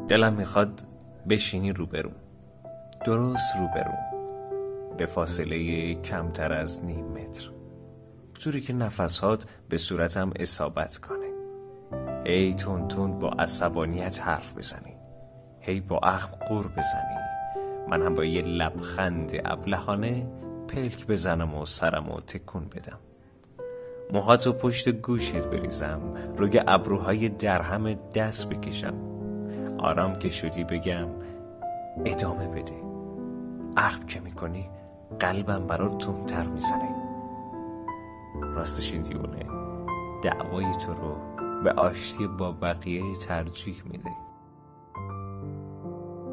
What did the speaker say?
دلم میخواد بشینی روبروم، درست روبروم، به فاصله کمتر از نیم متر، جوری که نفسهات به صورتم اصابت کنه. هی تون تون با عصبانیت حرف بزنی، هی با اخم غر بزنی، من هم با یه لبخند ابلهانه پلک بزنم و سرمو تکون بدم، موهاتو پشت گوشت بریزم، روی ابروهای درهم دست بکشم، آرام که شدی بگم ادامه بده. اخم که میکنی قلبم برات تندتر میزنه. راستش این دیونه دعوای تو رو به آشتی با بقیه ترجیح میده.